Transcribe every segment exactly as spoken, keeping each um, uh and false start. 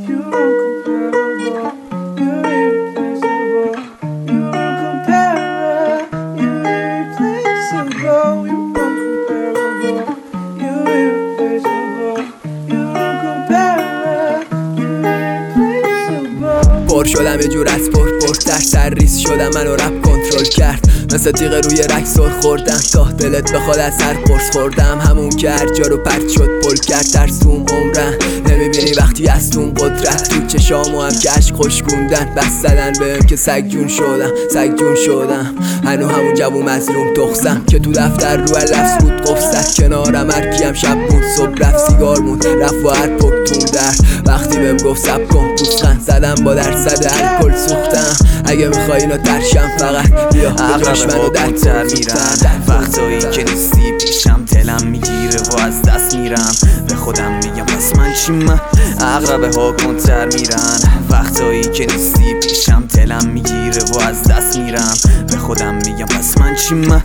پر شدم یه جور از پر پر تر سرریز شدم منو رپ کنترل کرد مثل تیغ روی رک سر خوردم تا دلت بخواد از هر قرص خوردم همون که هر جا رو پرت شد پل کرد ترسوم عمرن نمیبینی وقتی از اون قدرت تو چشامو هم که عشق خوشگوندن بس زدن بهم که سگ جون شدم سگ جون شدم هنو همون جوون مظلوم تخصم که تو دفتر رو لفظ بود قفصت کنارم هر کیم شب موند صبح رفت سیگار موند رفت و هر پکتون در وقتی بهم گفت سب کن پوسخن زدم با درصد الکل سوختم اگه میخوای اینو ترشم فقط بیا بجاش منو در تر میرن وقتایی که نیستی پیشم دلم میگیره و از دست میرم به خودم میگم پس من چیم اغربه ها کنتر میرن وقتایی که نیستی پیشم دلم میگیره و از دست میرم به خودم میگم پس من چیم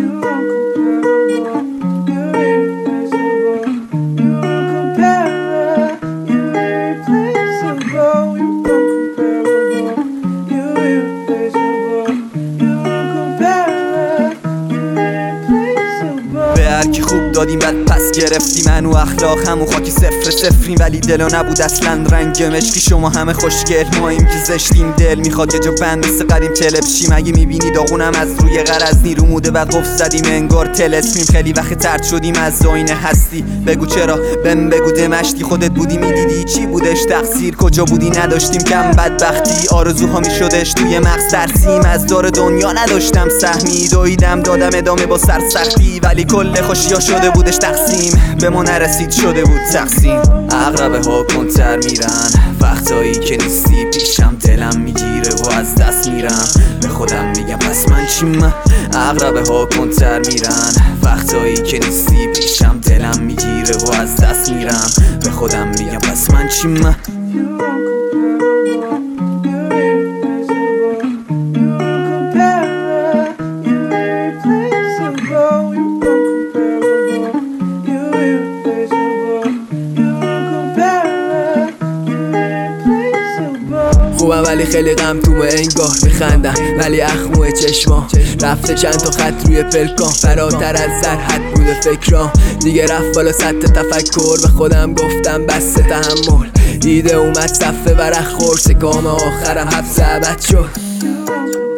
که خوب دادیم بعد پس گرفتیم من و اخلاق همون خاکی صفر صفریم ولی دلا نبود اصلا رنگ مشکی شما همه خوشگل ماییم که زشتیم دل میخواد یه جا بند مثل قدیم تلپشیم اگه میبینی داغونم از روی غرض رو موده بعد قفل زدیم انگار تلسمیم خیلی وقت ترد شدیم از آینه هستی بگو چرا بهم بگو دمشتی خودت بودی میدیدی چی بودش تقصیر کجا بودی نداشتیم کم بدبختی آرزوها میشدش توی مغز ترسیم از دار دنیا نداشتم سهمی دویدم دادم ادامه با سرسختی ولی کل خوشیا شده بودش تقسیم به ما نرسید شده بود تقسیم اغربه ها کنتر میرن وقتایی که نیستی پیشم دلم میگیره و از دست میرم به خودم میگم پس من چیم اغربه ها کنتر میرن وقتایی که نیستی پیشم دلم میگیره و از دست میرم به خودم میگم پس من چیم خوبم ولی خیلی غم تو انگار میخندم ولی اخموه چشما رفته چند تا خط روی پلکام فراتر از سرحد بوده فکرام دیگه رفت بالا سطح تفکر به خودم گفتم بس تحمل ایده اومد صفه ورق خورد سکام آخرم حبس ابد شد